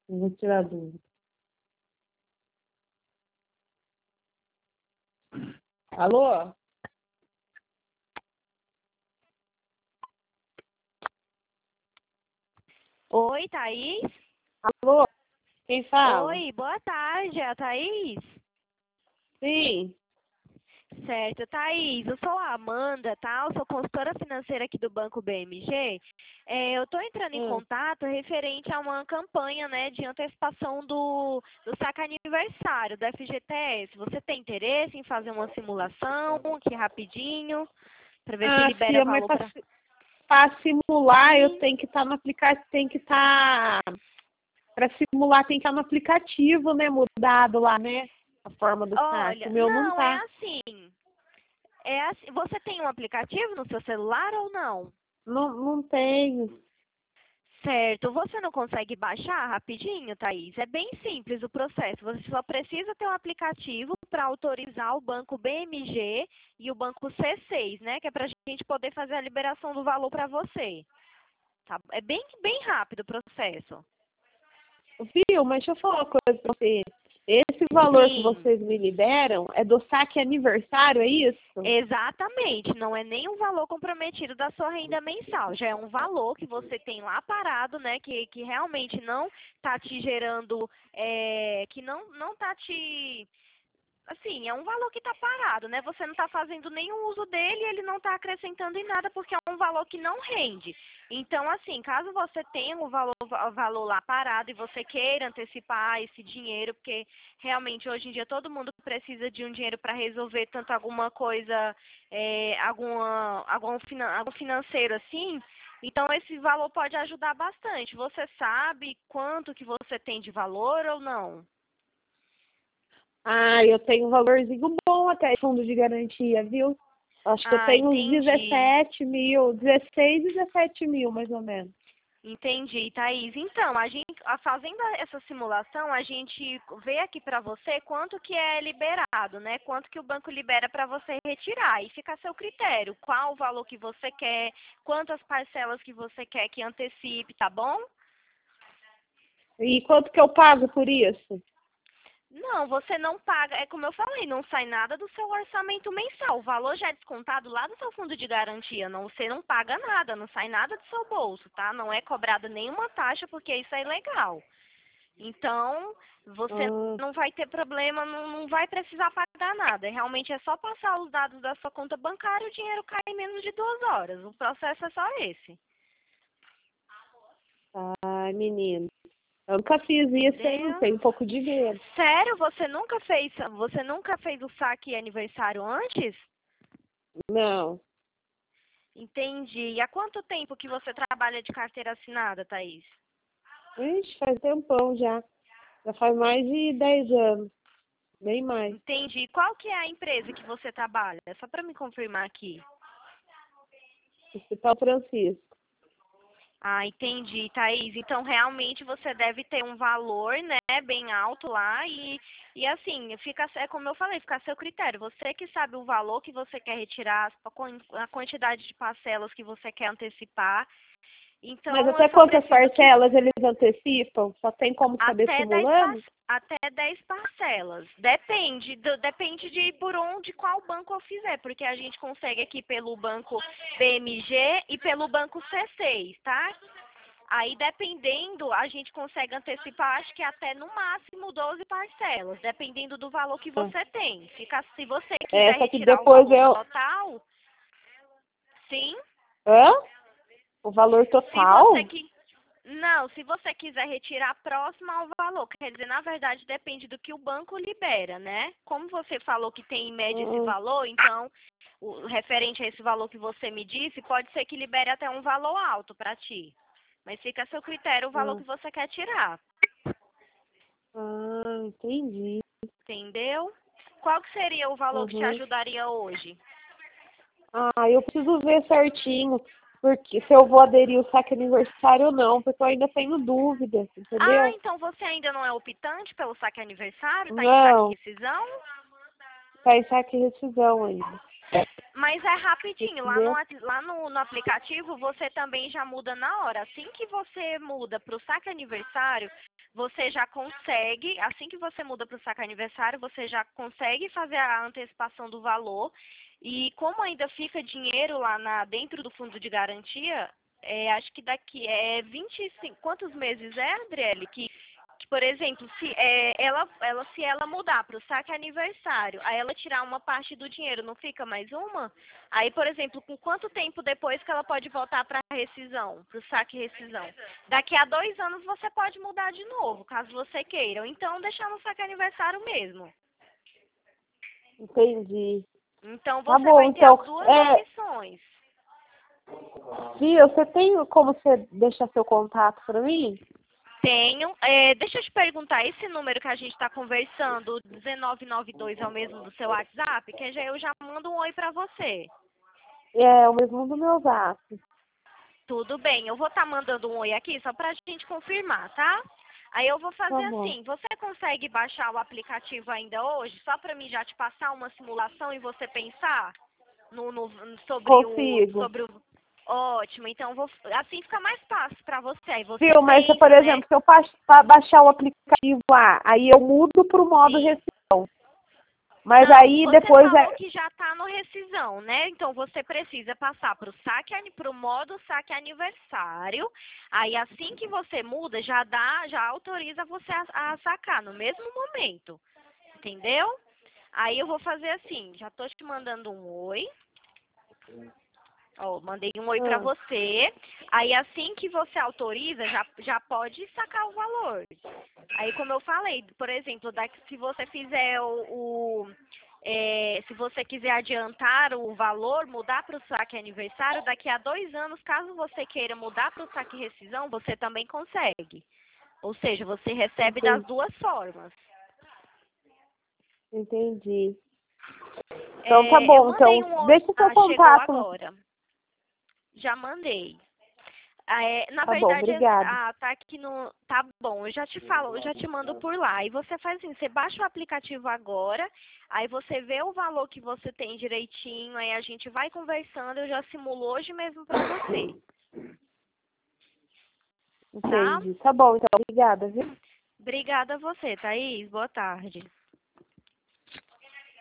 Vou tirar a dúvida. Alô? Oi, Thaís? Alô? Quem fala? Oi, boa tarde, é a Thaís? Sim. Certo, Thaís, eu sou a Amanda, tá? Eu sou consultora financeira aqui do Banco BMG. Eu estou entrando em contato referente a uma campanha, né, de antecipação do saque aniversário do FGTS. Você tem interesse em fazer uma simulação aqui rapidinho, para ver se libera Fia, mas valor para... para simular eu Sim. tenho que estar no aplicativo, para simular tem que estar no aplicativo, né, mudado lá, né, a forma do saque. Olha, O meu não não, é tá. assim. É assim. Você tem um aplicativo no seu celular ou não? Não tenho. Certo. Você não consegue baixar rapidinho, Thaís? É bem simples o processo. Você só precisa ter um aplicativo para autorizar o banco BMG e o banco C6, né? Que é para a gente poder fazer a liberação do valor para você. Tá? É bem rápido o processo. Viu? Mas deixa eu falar uma coisa pra você. Esse valor que Sim. vocês me liberam é do saque aniversário, é isso? Exatamente, não é nem um valor comprometido da sua renda mensal, já é um valor que você tem lá parado, né, que realmente não está te gerando, que não está te, assim, é um valor que está parado, né, você não está fazendo nenhum uso dele e ele não está acrescentando em nada porque é um valor que não rende. Então, assim, caso você tenha o valor lá parado e você queira antecipar esse dinheiro, porque realmente hoje em dia todo mundo precisa de um dinheiro para resolver tanto alguma coisa, algum financeiro assim, então esse valor pode ajudar bastante. Você sabe quanto que você tem de valor ou não? Eu tenho um valorzinho bom até fundo de garantia, viu? Acho que eu Ah, tenho uns entendi. 17 mil, 16, 17 mil, mais ou menos. Entendi, Thaís. Então, fazendo essa simulação, a gente vê aqui para você quanto que é liberado, né? Quanto que o banco libera para você retirar. E fica a seu critério, qual o valor que você quer, quantas parcelas que você quer que antecipe, tá bom? E quanto que eu pago por isso? Não, você não paga, é como eu falei, não sai nada do seu orçamento mensal. O valor já é descontado lá do seu fundo de garantia. Não, você não paga nada, não sai nada do seu bolso, tá? Não é cobrada nenhuma taxa, porque isso é ilegal. Então, você Ah, não vai ter problema, não vai precisar pagar nada. Realmente é só passar os dados da sua conta bancária e o dinheiro cai em menos de 2 horas. O processo é só esse. ai, menino. Eu nunca fiz isso, hein? Entendeu? Tem um pouco de medo. Sério, você nunca fez o saque aniversário antes? Não. Entendi. E há quanto tempo que você trabalha de carteira assinada, Thaís? Ixi, faz tempão já. Já faz mais de 10 anos. Bem mais. Entendi. Qual que é a empresa que você trabalha? Só para me confirmar aqui. Hospital Francisco. Ah, entendi, Thaís. Então, realmente, você deve ter um valor, né, bem alto lá e assim, é como eu falei, fica a seu critério. Você que sabe o valor que você quer retirar, a quantidade de parcelas que você quer antecipar. Mas Então, eu até só quantas preciso que parcelas eles antecipam? Só tem como saber até 10 simulando? até 10 parcelas. Depende de por onde, qual banco eu fizer, porque a gente consegue aqui pelo banco BMG e pelo banco C6, tá? Aí, dependendo, a gente consegue antecipar, acho que até no máximo 12 parcelas, dependendo do valor que Ah, você tem. Se você é, quiser só que retirar o depois valor eu... total, sim. Hã? O valor Se você total? que Não, se você quiser retirar próximo ao valor, quer dizer, na verdade depende do que o banco libera, né? Como você falou que tem em média esse Hum, valor, então, referente a esse valor que você me disse, pode ser que libere até um valor alto para ti. Mas fica a seu critério o valor que hum. você quer tirar, Entendi. entendeu? Qual que seria o valor que te Uhum. ajudaria hoje? Eu preciso ver certinho, porque se eu vou aderir o saque aniversário ou não, porque eu ainda tenho dúvidas, Ah, entendeu? então você ainda não é optante pelo saque aniversário? Tá em saque Não, rescisão? tá em saque e rescisão ainda. Mas é rapidinho, Entendeu? lá no aplicativo você também já muda na hora. Assim que você muda para o saque aniversário, você já consegue, assim que você muda para o saque aniversário, você já consegue fazer a antecipação do valor. E como ainda fica dinheiro lá dentro do fundo de garantia, acho que daqui 25, quantos meses Adriele? Que, por exemplo, se ela mudar para o saque aniversário, aí ela tirar uma parte do dinheiro, não fica mais uma? Aí, por exemplo, com quanto tempo depois que ela pode voltar para a rescisão, para o saque e rescisão? Daqui a 2 anos você pode mudar de novo, caso você queira. Ou então deixar no saque aniversário mesmo. Entendi. Então Tá você bom, vai ter então. as duas opções. Fia, você tem como você deixar seu contato para mim? Tenho. Deixa eu te perguntar, esse número que a gente está conversando, 1992, é o mesmo do seu WhatsApp? Que eu já mando um oi para você. É o mesmo do meu zap. Tudo bem, eu vou estar mandando um oi aqui só para a gente confirmar, tá? Aí eu vou Tá fazer bom. assim, você consegue baixar o aplicativo ainda hoje, só para mim já te passar uma simulação e você pensar Consigo. sobre o... Ótimo, então assim fica mais fácil para você. Aí você Viu? Mas, por pensa, né? exemplo, se eu baixar o aplicativo lá, aí eu mudo para o modo Sim. rescisão. Mas Não, aí você depois falou que já está no rescisão, né? Então você precisa passar para o modo saque aniversário. Aí assim que você muda, já autoriza você a sacar no mesmo momento. Entendeu? Aí eu vou fazer assim, já tô te mandando um oi. Ó, mandei um oi para Ah, você. Aí assim que você autoriza, já pode sacar o valor. Aí como eu falei, por exemplo, se você fizer se você quiser adiantar o valor, mudar para o saque aniversário, daqui a 2 anos, caso você queira mudar para o saque rescisão, você também consegue. Ou seja, você recebe das entendi. duas formas. Entendi. Então tá Eu bom. mandei Então um oi. deixa o seu Ah, chegou contato. agora. Já mandei. Na Tá bom, verdade, obrigada. tá aqui no. Tá bom, eu já te falo, eu já te mando por lá. E você faz assim, você baixa o aplicativo agora, aí você vê o valor que você tem direitinho, aí a gente vai conversando, eu já simulo hoje mesmo pra você, tá? Entendi. Tá bom, então obrigada, viu? Obrigada a você, Thaís. Boa tarde.